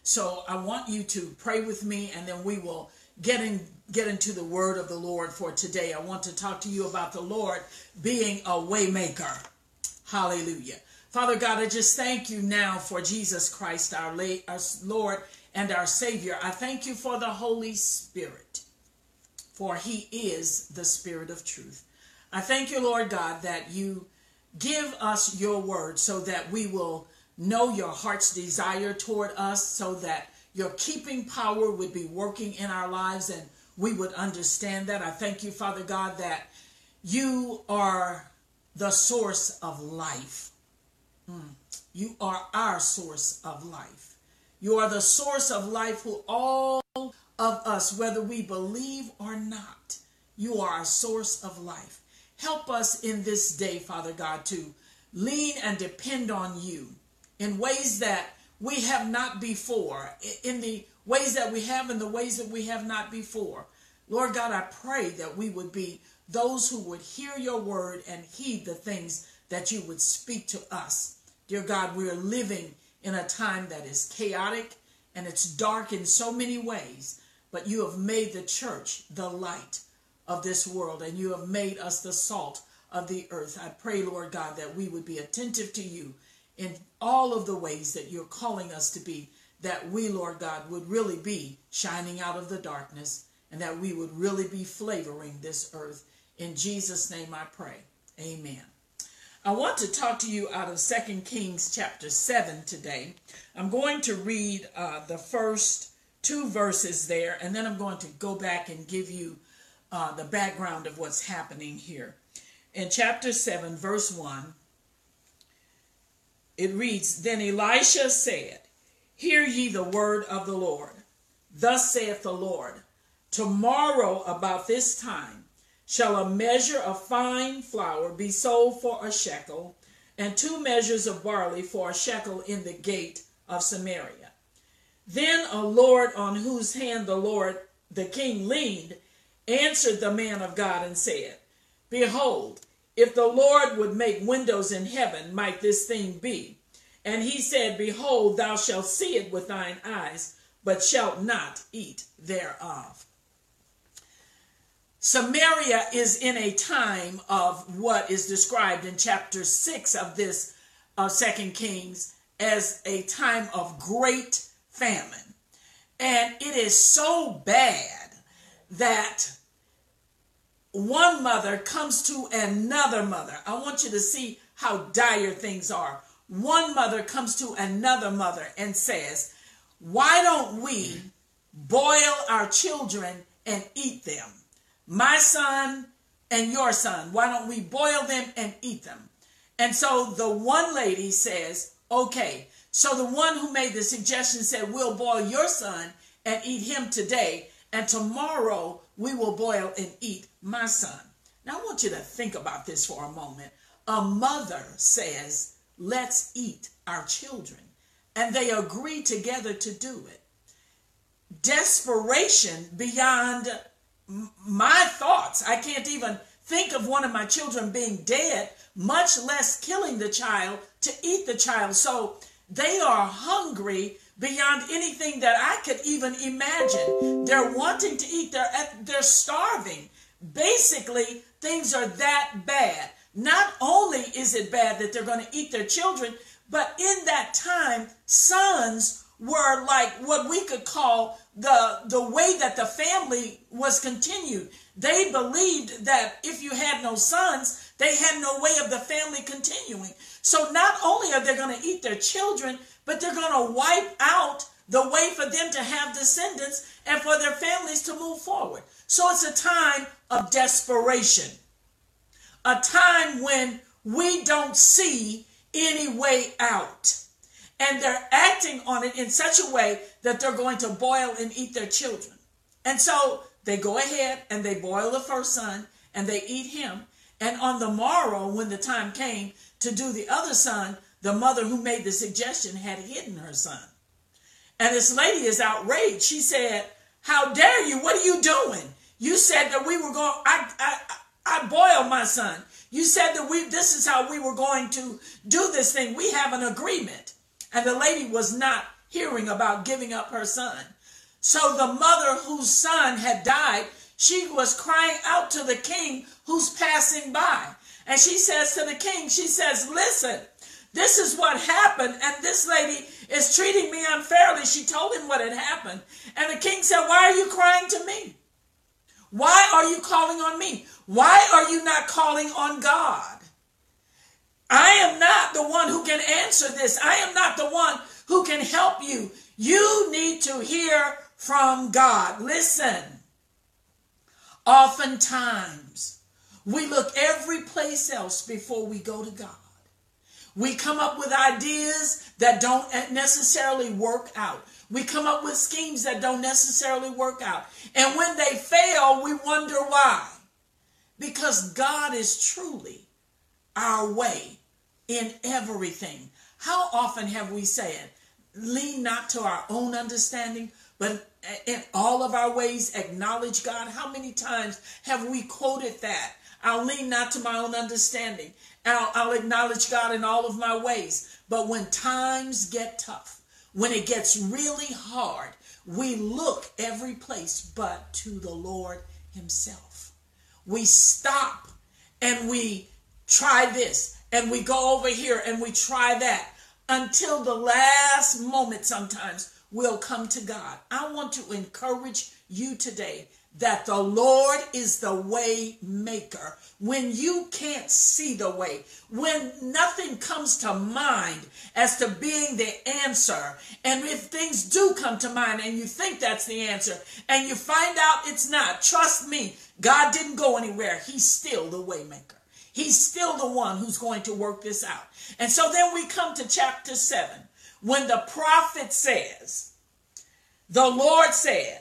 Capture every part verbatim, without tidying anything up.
So I want you to pray with me, and then we will get in, get into the word of the Lord for today. I want to talk to you about the Lord being a way maker. Hallelujah. Father God, I just thank you now for Jesus Christ, our, late, our Lord and our Savior. I thank you for the Holy Spirit, for he is the Spirit of truth. I thank you, Lord God, that you give us your word so that we will know your heart's desire toward us, so that your keeping power would be working in our lives and we would understand that. I thank you, Father God, that you are the source of life. Mm. You are our source of life. You are the source of life who all of us, whether we believe or not, you are our source of life. Help us in this day, Father God, to lean and depend on you in ways that we have not before, in the ways that we have, in the ways that we have not before. Lord God, I pray that we would be those who would hear your word and heed the things that you would speak to us. Dear God, we are living in a time that is chaotic and it's dark in so many ways, but you have made the church the light of this world, and you have made us the salt of the earth. I pray, Lord God, that we would be attentive to you in all of the ways that you're calling us to be, that we, Lord God, would really be shining out of the darkness, and that we would really be flavoring this earth. In Jesus' name I pray. Amen. I want to talk to you out of Second Kings chapter seven today. I'm going to read uh, the first two verses there, and then I'm going to go back and give you uh, the background of what's happening here. In chapter seven, verse one, it reads, Then Elisha said, Hear ye the word of the Lord. Thus saith the Lord, Tomorrow about this time shall a measure of fine flour be sold for a shekel, and two measures of barley for a shekel in the gate of Samaria. Then a Lord on whose hand the Lord, the king, leaned, answered the man of God and said, Behold, if the Lord would make windows in heaven, might this thing be? And he said, Behold, thou shalt see it with thine eyes, but shalt not eat thereof. Samaria is in a time of what is described in chapter six of this uh, Second Kings as a time of great famine. And it is so bad that one mother comes to another mother. I want you to see how dire things are. One mother comes to another mother and says, Why don't we boil our children and eat them? My son and your son, why don't we boil them and eat them? And so the one lady says, okay. So the one who made the suggestion said, we'll boil your son and eat him today, and tomorrow we will boil and eat my son. Now I want you to think about this for a moment. A mother says, let's eat our children. And they agree together to do it. Desperation beyond my thoughts. I can't even think of one of my children being dead, much less killing the child to eat the child. So they are hungry beyond anything that I could even imagine. They're wanting to eat. They're, they're starving. Basically, things are that bad. Not only is it bad that they're going to eat their children, but in that time, sons were like what we could call the, the way that the family was continued. They believed that if you had no sons, they had no way of the family continuing. So not only are they going to eat their children, but they're going to wipe out the way for them to have descendants and for their families to move forward. So it's a time of desperation, a time when we don't see any way out. And they're acting on it in such a way that they're going to boil and eat their children. And so they go ahead and they boil the first son and they eat him. And on the morrow, when the time came to do the other son, the mother who made the suggestion had hidden her son. And this lady is outraged. She said, how dare you? What are you doing? You said that we were going, I, I, I boiled my son. You said that we, this is how we were going to do this thing. We have an agreement. And the lady was not hearing about giving up her son. So the mother whose son had died, she was crying out to the king who's passing by. And she says to the king, she says, listen, this is what happened, and this lady is treating me unfairly. She told him what had happened. And the king said, why are you crying to me? Why are you calling on me? Why are you not calling on God? I am not the one who can answer this. I am not the one who can help you. You need to hear from God. Listen, oftentimes we look every place else before we go to God. We come up with ideas that don't necessarily work out. We come up with schemes that don't necessarily work out. And when they fail, we wonder why. Because God is truly our way in everything. How often have we said, lean not to our own understanding, but in all of our ways acknowledge God? How many times have we quoted that? I'll lean not to my own understanding. I'll, I'll acknowledge God in all of my ways. But when times get tough, when it gets really hard, we look every place but to the Lord himself. We stop and we try this and we go over here and we try that until the last moment sometimes we'll come to God. I want to encourage you today that the Lord is the way maker. When you can't see the way, when nothing comes to mind as to being the answer, and if things do come to mind and you think that's the answer and you find out it's not, trust me, God didn't go anywhere. He's still the way maker. He's still the one who's going to work this out. And so then we come to chapter seven, when the prophet says, the Lord said,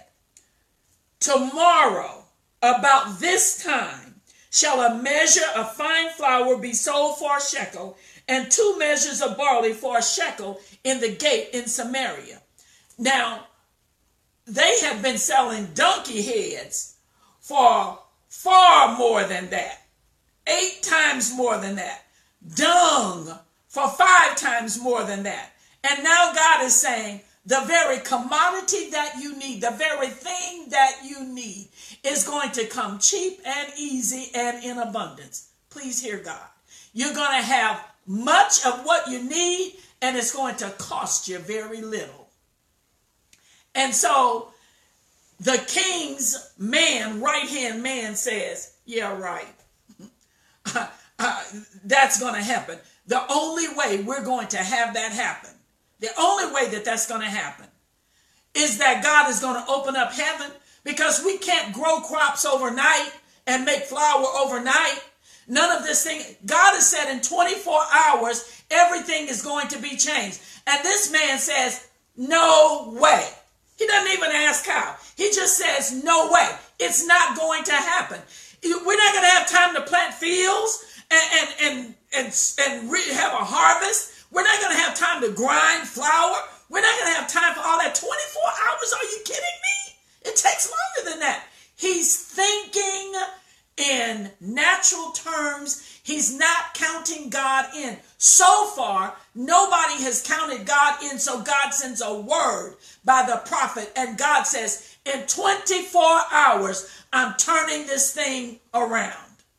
tomorrow about this time shall a measure of fine flour be sold for a shekel, and two measures of barley for a shekel in the gate in Samaria. Now, they have been selling donkey heads for far more than that. Eight times more than that. Dung for five times more than that. And now God is saying, the very commodity that you need, the very thing that you need is going to come cheap and easy and in abundance. Please hear God. You're going to have much of what you need, and it's going to cost you very little. And so the king's man, right-hand man says, yeah, right. uh, uh, that's going to happen. The only way we're going to have that happen, the only way that that's going to happen is that God is going to open up heaven, because we can't grow crops overnight and make flour overnight. None of this thing. God has said in twenty-four hours, everything is going to be changed. And this man says, no way. He doesn't even ask how. He just says, no way. It's not going to happen. We're not going to have time to plant fields and, and, and, and, and re- have a harvest. We're not going to have time to grind flour. We're not going to have time for all that. twenty-four hours, are you kidding me? It takes longer than that. He's thinking in natural terms. He's not counting God in. So far, nobody has counted God in, so God sends a word by the prophet, and God says, in twenty-four hours, I'm turning this thing around.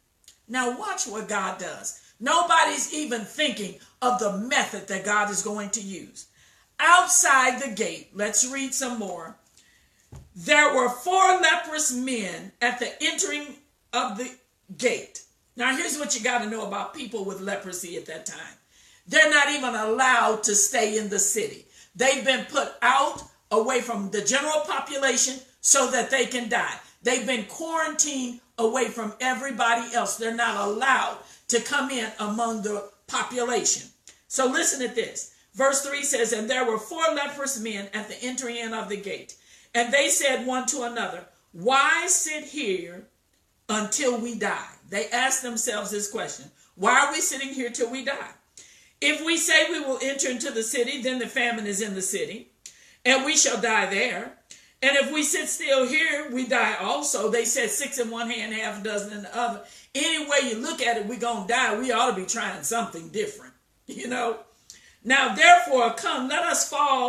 Now watch what God does. Nobody's even thinking of the method that God is going to use. Outside the gate, let's read some more. There were four leprous men at the entering of the gate. Now here's what you got to know about people with leprosy at that time. They're not even allowed to stay in the city. They've been put out away from the general population so that they can die. They've been quarantined away from everybody else. They're not allowed to come in among the population. So listen at this. Verse three says, and there were four leprous men at the entering in of the gate. And they said one to another, why sit here until we die? They asked themselves this question. Why are we sitting here till we die? If we say we will enter into the city, then the famine is in the city, and we shall die there. And if we sit still here, we die also. They said six in one hand, half a dozen in the other. Any way you look at it, we're going to die. We ought to be trying something different, you know. Now, therefore, come, let us fall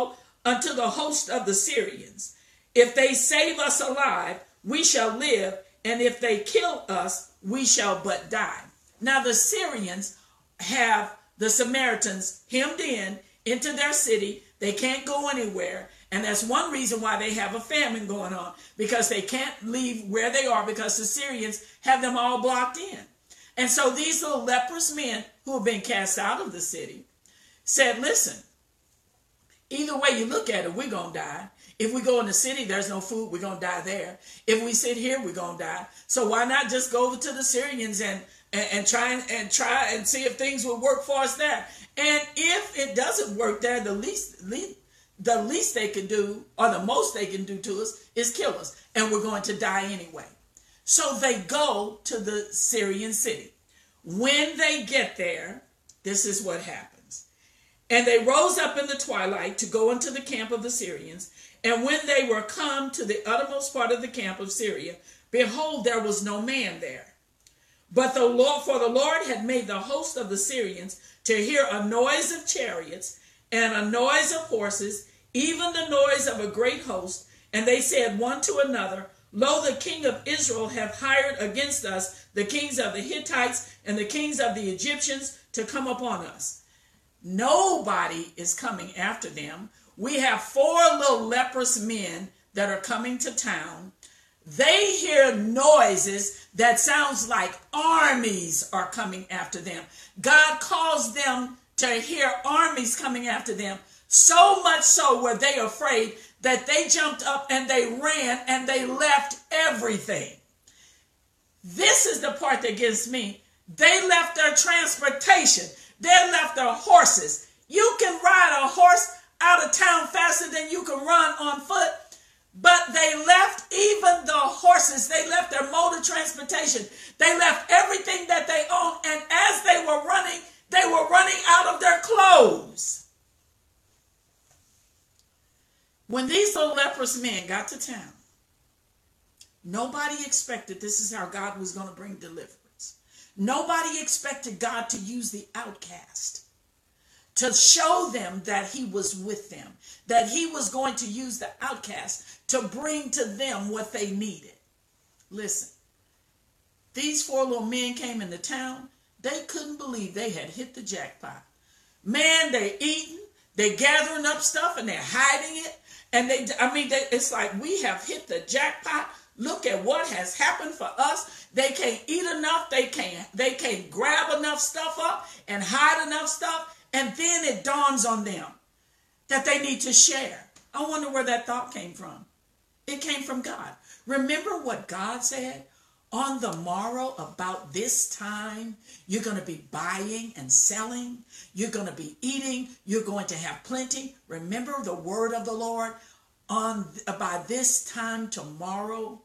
unto the host of the Syrians. If they save us alive, we shall live, and if they kill us, we shall but die. Now the Syrians have the Samaritans hemmed in into their city. They can't go anywhere. And that's one reason why they have a famine going on, because they can't leave where they are because the Syrians have them all blocked in. And so these little leprous men who have been cast out of the city said, listen, either way you look at it, we're going to die. If we go in the city, there's no food, we're going to die there. If we sit here, we're going to die. So why not just go over to the Syrians and, and, and, try, and, and try and see if things will work for us there. And if it doesn't work there, the least, least the least they can do, or the most they can do to us, is kill us. And we're going to die anyway. So they go to the Syrian city. When they get there, this is what happens. And they rose up in the twilight to go into the camp of the Syrians. And when they were come to the uttermost part of the camp of Syria, behold, there was no man there. But the Lord, for the Lord had made the host of the Syrians to hear a noise of chariots and a noise of horses, even the noise of a great host. And they said one to another, Lo, the king of Israel hath hired against us the kings of the Hittites and the kings of the Egyptians to come upon us. Nobody is coming after them. We have four little leprous men that are coming to town. They hear noises that sounds like armies are coming after them. God caused them to hear armies coming after them, so much so were they afraid that they jumped up and they ran and they left everything. This is the part that gets me. They left their transportation. They left their horses. You can ride a horse out of town faster than you can run on foot. But they left even the horses. They left their mode of transportation. They left everything that they owned. And as they were running, they were running out of their clothes. When these little leprous men got to town, nobody expected this is how God was going to bring deliverance. Nobody expected God to use the outcast to show them that he was with them, that he was going to use the outcast to bring to them what they needed. Listen, these four little men came into town. They couldn't believe they had hit the jackpot. Man, they're eating, they're gathering up stuff, and they're hiding it. And they, I mean, they, it's like we have hit the jackpot. Look at what has happened for us. They can't eat enough. They can't, they can't grab enough stuff up and hide enough stuff. And then it dawns on them that they need to share. I wonder where that thought came from. It came from God. Remember what God said? On the morrow, about this time, you're going to be buying and selling. You're going to be eating. You're going to have plenty. Remember the word of the Lord. On by this time tomorrow,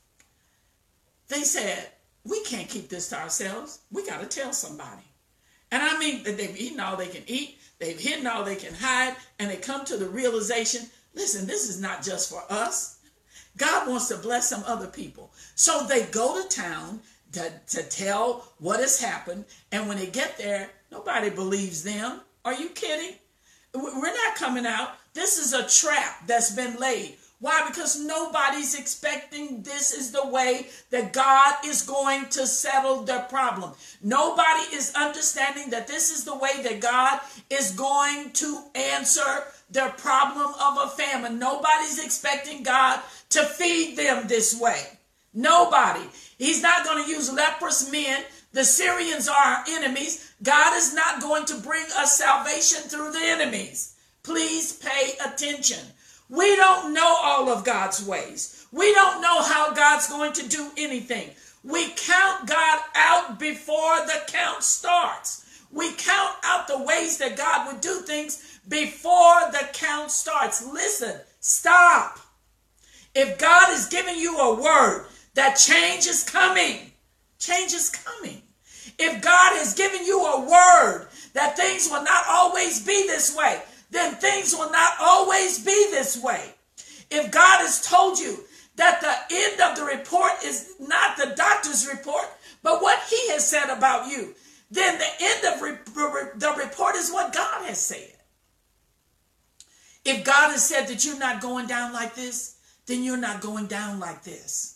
they said, we can't keep this to ourselves. We got to tell somebody. And I mean, they've eaten all they can eat. They've hidden all they can hide. And they come to the realization, listen, this is not just for us. God wants to bless some other people. So they go to town to, to tell what has happened. And when they get there, nobody believes them. Are you kidding? We're not coming out. This is a trap that's been laid. Why? Because nobody's expecting this is the way that God is going to settle their problem. Nobody is understanding that this is the way that God is going to answer their problem of a famine. Nobody's expecting God to feed them this way. Nobody. He's not going to use leprous men. The Syrians are our enemies. God is not going to bring us salvation through the enemies. Please pay attention. We don't know all of God's ways. We don't know how God's going to do anything. We count God out before the count starts. We count out the ways that God would do things before the count starts. Listen, stop. If God is giving you a word that change is coming, change is coming. If God has given you a word that things will not always be this way, then things will not always be this way. If God has told you that the end of the report is not the doctor's report, but what he has said about you, then the end of re- the report is what God has said. If God has said that you're not going down like this, then you're not going down like this.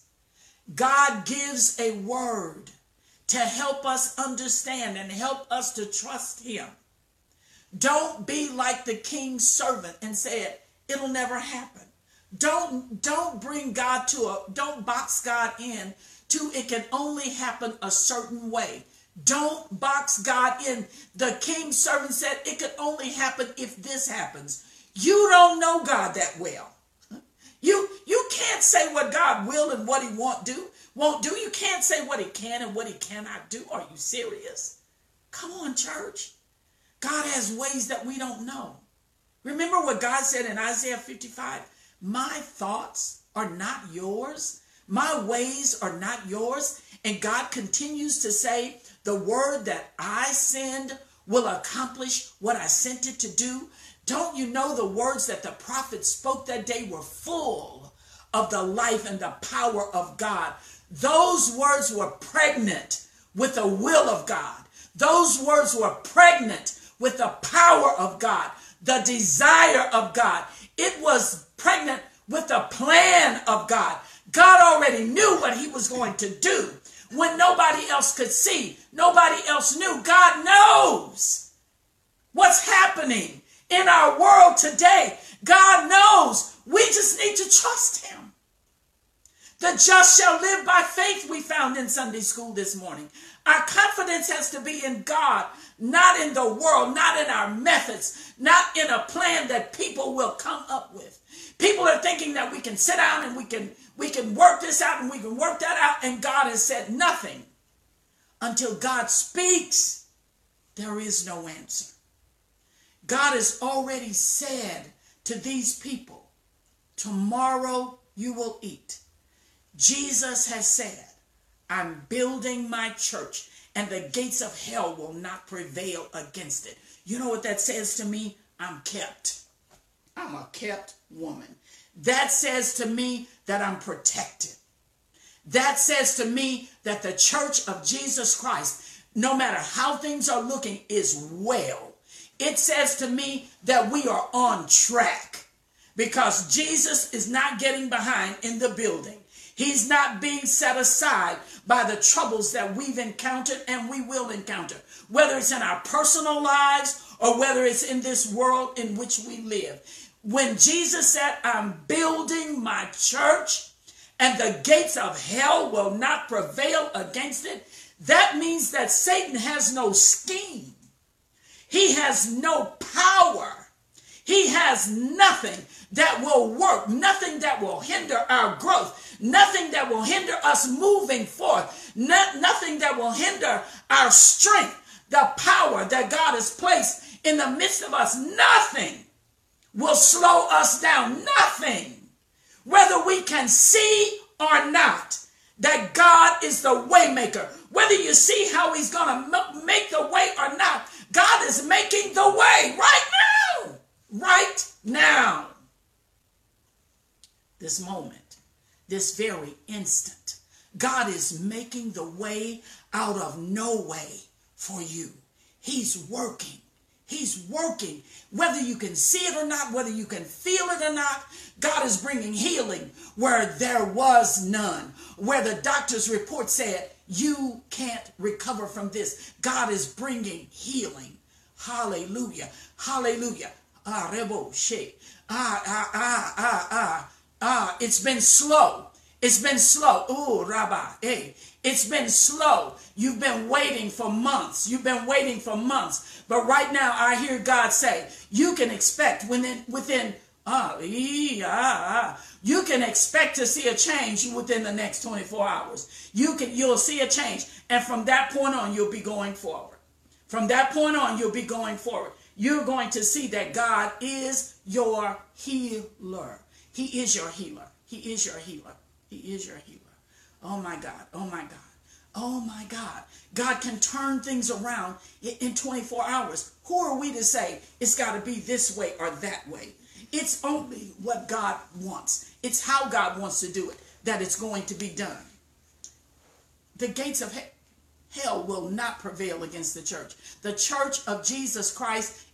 God gives a word to help us understand and help us to trust him. Don't be like the king's servant and say it'll never happen. Don't, don't bring God to a, don't box God in to it can only happen a certain way. Don't box God in. The king's servant said it could only happen if this happens. You don't know God that well. You, you can't say what God will and what he won't do. Won't do. You can't say what he can and what he cannot do. Are you serious? Come on, church. God has ways that we don't know. Remember what God said in Isaiah fifty-five? My thoughts are not yours. My ways are not yours. And God continues to say, the word that I send will accomplish what I sent it to do. Don't you know the words that the prophet spoke that day were full of the life and the power of God? Those words were pregnant with the will of God. Those words were pregnant with the power of God, the desire of God. It was pregnant with the plan of God. God already knew what he was going to do when nobody else could see. Nobody else knew. God knows what's happening in our world today. God knows. We just need to trust him. The just shall live by faith, we found in Sunday school this morning. Our confidence has to be in God, not in the world, not in our methods, not in a plan that people will come up with. People are thinking that we can sit down and we can, we can work this out and we can work that out, and God has said nothing. Until God speaks, there is no answer. God has already said to these people, tomorrow you will eat. Jesus has said, I'm building my church and the gates of hell will not prevail against it. You know what that says to me? I'm kept. I'm a kept woman. That says to me that I'm protected. That says to me that the church of Jesus Christ, no matter how things are looking, is well. It says to me that we are on track because Jesus is not getting behind in the building. He's not being set aside by the troubles that we've encountered and we will encounter, whether it's in our personal lives or whether it's in this world in which we live. When Jesus said, I'm building my church and the gates of hell will not prevail against it, that means that Satan has no scheme. He has no power. He has nothing that will work, nothing that will hinder our growth, nothing that will hinder us moving forth, not, nothing that will hinder our strength, the power that God has placed in the midst of us. Nothing will slow us down. Nothing. Whether we can see or not, that God is the way maker. Whether you see how he's going to make the way or not, God is making the way right now. Right now. This moment, this very instant, God is making the way out of no way for you. He's working. He's working. Whether you can see it or not, whether you can feel it or not, God is bringing healing where there was none. Where the doctor's report said, you can't recover from this. God is bringing healing. Hallelujah. Hallelujah. Ah, rebo, shake. Ah, ah, ah, ah, ah. Ah, it's been slow. It's been slow. Ooh, Rabbi, hey, it's been slow. You've been waiting for months. You've been waiting for months. But right now, I hear God say, you can expect within, within, ah, ee, ah, ah, you can expect to see a change within the next twenty-four hours. You can, you'll see a change. And from that point on, you'll be going forward. From that point on, you'll be going forward. You're going to see that God is your healer. He is your healer. He is your healer. He is your healer. Oh my God. Oh my God. Oh my God. God can turn things around in twenty-four hours. Who are we to say it's got to be this way or that way? It's only what God wants. It's how God wants to do it that it's going to be done. The gates of hell will not prevail against the church. The church of Jesus Christ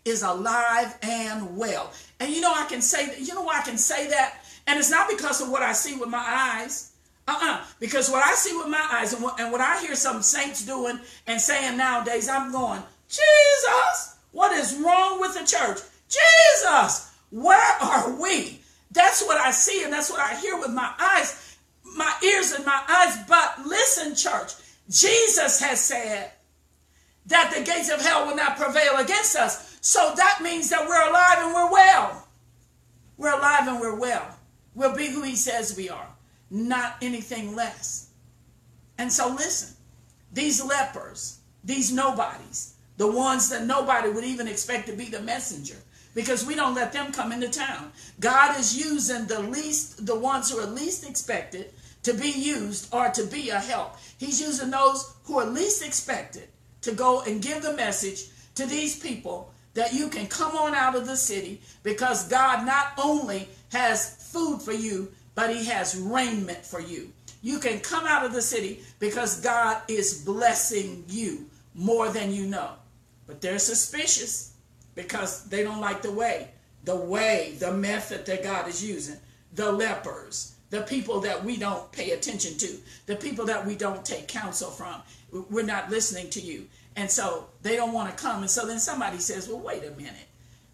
is alive and well. And you know, I can say that, you know why I can say that? And it's not because of what I see with my eyes. Uh-uh. Because what I see with my eyes and what, and what I hear some saints doing and saying nowadays, I'm going, Jesus, what is wrong with the church? Jesus, where are we? That's what I see and that's what I hear with my eyes, my ears and my eyes. But listen, church, Jesus has said that the gates of hell will not prevail against us. So that means that we're alive and we're well. We're alive and we're well. We'll be who he says we are, not anything less. And so listen, these lepers, these nobodies, the ones that nobody would even expect to be the messenger, because we don't let them come into town. God is using the least, the ones who are least expected to be used or to be a help. He's using those who are least expected to go and give the message to these people that you can come on out of the city, because God not only has food for you, but he has raiment for you. You can come out of the city because God is blessing you more than you know. But they're suspicious because they don't like the way, the way, the method that God is using. The lepers, the people that we don't pay attention to, the people that we don't take counsel from. We're not listening to you. And so they don't want to come. And so then somebody says, well, wait a minute.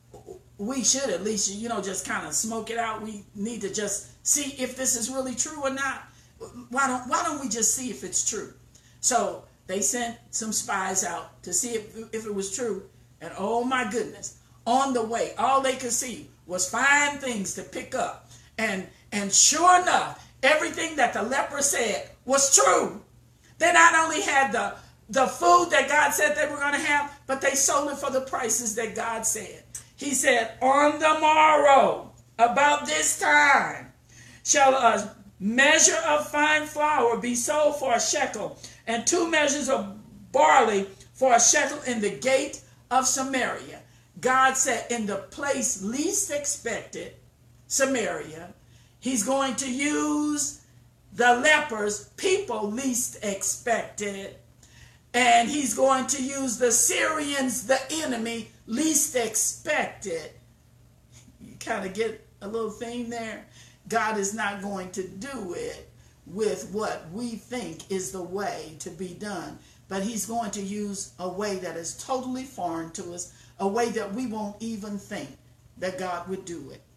We should at least, you know, just kind of smoke it out. We need to just see if this is really true or not. Why don't, why don't we just see if it's true? So they sent some spies out to see if, if it was true. And oh my goodness, on the way, all they could see was fine things to pick up. And, and sure enough, everything that the leper said was true. They not only had the, the food that God said they were going to have, but they sold it for the prices that God said. He said, on the morrow, about this time, shall a measure of fine flour be sold for a shekel, and two measures of barley for a shekel in the gate of Samaria. God said, in the place least expected, Samaria, he's going to use the lepers, people least expected, and he's going to use the Syrians, the enemy, least expected. You kind of get a little theme there. God is not going to do it with what we think is the way to be done, but he's going to use a way that is totally foreign to us, a way that we won't even think that God would do it.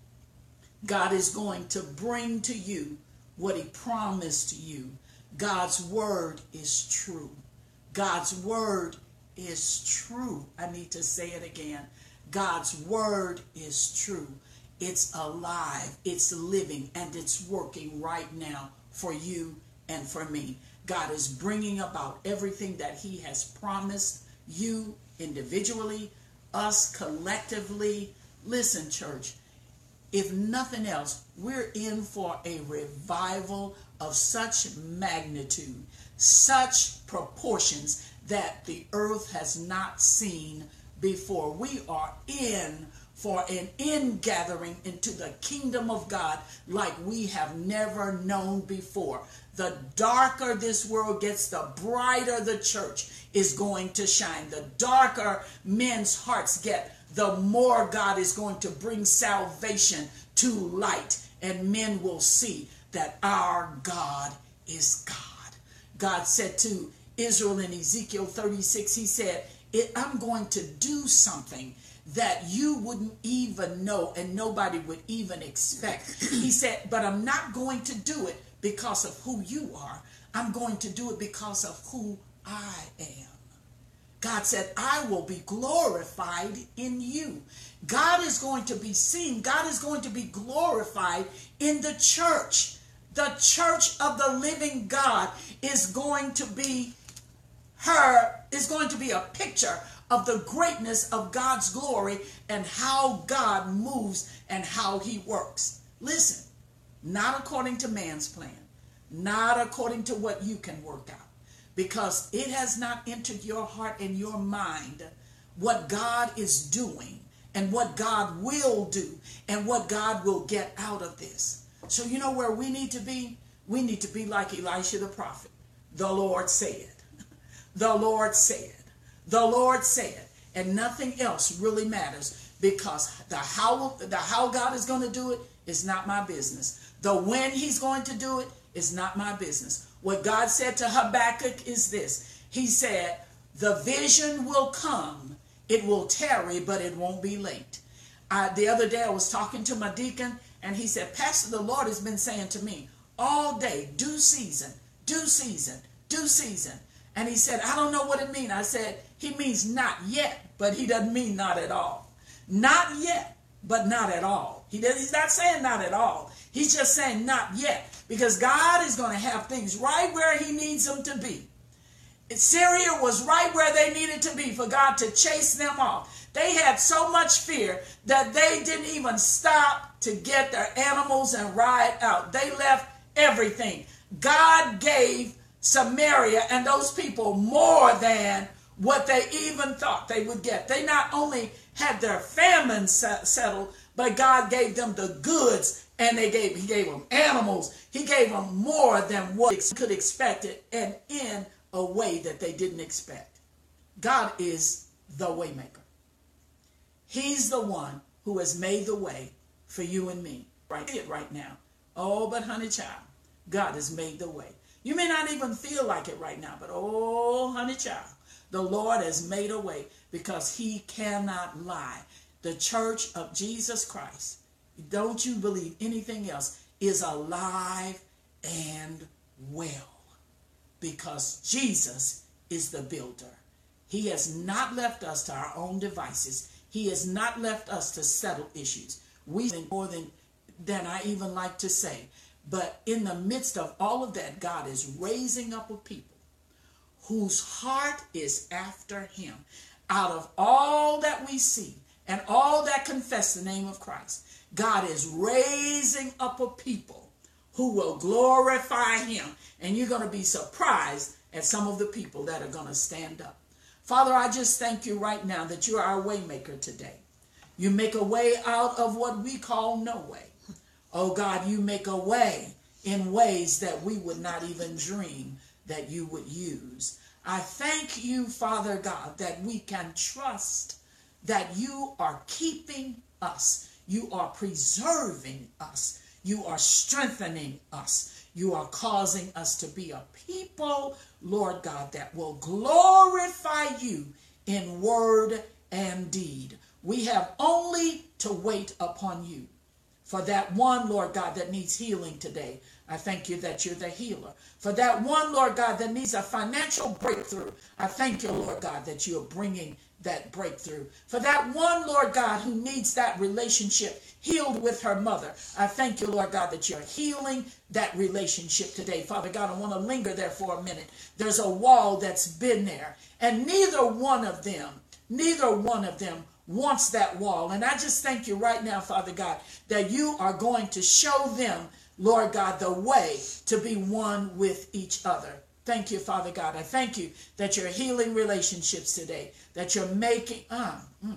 God is going to bring to you what he promised you. God's word is true. God's word is true. I need to say it again. God's word is true. It's alive, it's living, and it's working right now for you and for me. God is bringing about everything that he has promised you individually, us collectively. Listen, church, if nothing else, we're in for a revival of such magnitude, such proportions that the earth has not seen before. We are in for an ingathering into the kingdom of God like we have never known before. The darker this world gets, the brighter the church is going to shine. The darker men's hearts get, the more God is going to bring salvation to light, and men will see that our God is God. God said to Israel in Ezekiel thirty-six, he said, I'm going to do something that you wouldn't even know and nobody would even expect. He said, but I'm not going to do it because of who you are. I'm going to do it because of who I am. God said, I will be glorified in you. God is going to be seen. God is going to be glorified in the church. The church of the living God is going to be her, is going to be a picture of the greatness of God's glory and how God moves and how he works. Listen, not according to man's plan, not according to what you can work out, because it has not entered your heart and your mind what God is doing and what God will do and what God will get out of this. So you know where we need to be? We need to be like Elisha the prophet. The Lord said, the Lord said, the Lord said. and nothing else really matters, because the how the how God is going to do it is not my business. The when he's going to do it is not my business. What God said to Habakkuk is this. He said, the vision will come. It will tarry, but it won't be late. I, the other day I was talking to my deacon, and he said, Pastor, the Lord has been saying to me all day, due season, due season, due season. And he said, I don't know what it means. I said, he means not yet, but he doesn't mean not at all. Not yet, but not at all. He does, he's not saying not at all. He's just saying not yet, because God is going to have things right where he needs them to be. Syria was right where they needed to be for God to chase them off. They had so much fear that they didn't even stop to get their animals and ride out. They left everything. God gave Samaria and those people more than what they even thought they would get. They not only had their famine settled, but God gave them the goods, and they gave he gave them animals. He gave them more than what they could expect it, and in a way that they didn't expect. God is the waymaker. He's the one who has made the way for you and me. Right it right now. Oh, but honey child, God has made the way. You may not even feel like it right now, but oh, honey child, the Lord has made a way, because he cannot lie. The church of Jesus Christ, don't you believe anything else, is alive and well, because Jesus is the builder. He has not left us to our own devices. He has not left us to settle issues. We think more than, than I even like to say. But in the midst of all of that, God is raising up a people whose heart is after him. Out of all that we see and all that confess the name of Christ, God is raising up a people who will glorify him. And you're going to be surprised at some of the people that are going to stand up. Father, I just thank you right now that you are our way maker today. You make a way out of what we call no way. Oh God, you make a way in ways that we would not even dream that you would use. I thank you, Father God, that we can trust that you are keeping us. You are preserving us. You are strengthening us. You are causing us to be a people, Lord God, that will glorify you in word and deed. We have only to wait upon you. For that one, Lord God, that needs healing today, I thank you that you're the healer. For that one, Lord God, that needs a financial breakthrough, I thank you, Lord God, that you're bringing that breakthrough. For that one, Lord God, who needs that relationship healed with her mother, I thank you, Lord God, that you're healing that relationship today. Father God, I want to linger there for a minute. There's a wall that's been there, and neither one of them, neither one of them wants that wall. And I just thank you right now, Father God, that you are going to show them, Lord God, the way to be one with each other. Thank you, Father God. I thank you that you're healing relationships today, that you're making, uh, mm.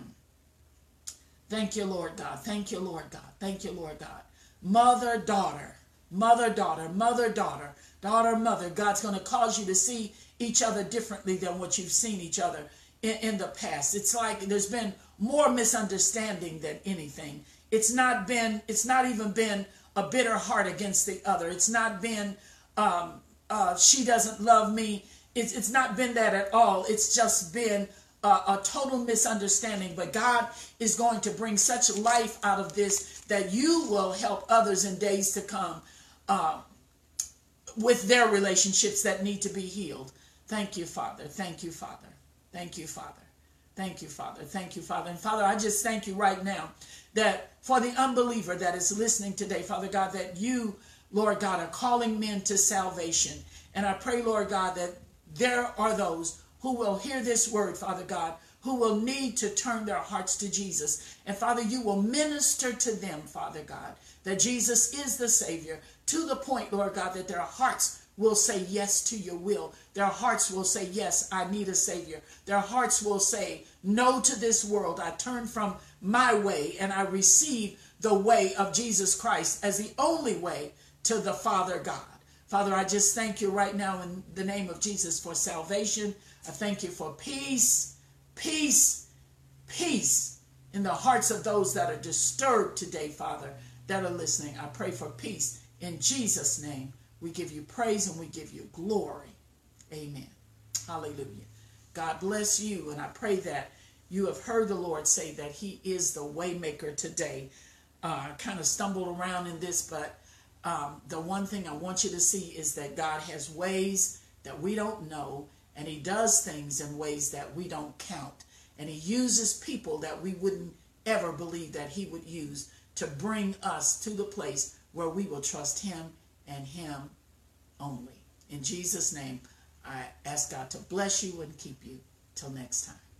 Thank you, Lord God. Thank you, Lord God. Thank you, Lord God. Mother, daughter, mother, daughter, mother, daughter, daughter, mother. God's going to cause you to see each other differently than what you've seen each other in, in the past. It's like there's been more misunderstanding than anything. It's not been, it's not even been a bitter heart against the other. It's not been, um, uh, she doesn't love me. It's, it's not been that at all. It's just been a, a total misunderstanding. But God is going to bring such life out of this that you will help others in days to come uh, with their relationships that need to be healed. Thank you, Father. Thank you, Father. Thank you, Father. Thank you, Father. Thank you, Father. And Father, I just thank you right now that for the unbeliever that is listening today, Father God, that you, Lord God, are calling men to salvation. And I pray, Lord God, that there are those who will hear this word, Father God, who will need to turn their hearts to Jesus. And Father, you will minister to them, Father God, that Jesus is the Savior, to the point, Lord God, that their hearts will say yes to your will. Their hearts will say, yes, I need a Savior. Their hearts will say, no to this world. I turn from my way and I receive the way of Jesus Christ as the only way to the Father God. Father, I just thank you right now in the name of Jesus for salvation. I thank you for peace, peace, peace in the hearts of those that are disturbed today, Father, that are listening. I pray for peace. In Jesus' name, we give you praise and we give you glory. Amen. Hallelujah. God bless you. And I pray that you have heard the Lord say that he is the way maker today. Uh, kind of stumbled around in this, but um, the one thing I want you to see is that God has ways that we don't know, and he does things in ways that we don't count. And he uses people that we wouldn't ever believe that he would use to bring us to the place where we will trust him and him only. In Jesus' name, I ask God to bless you and keep you. Till next time.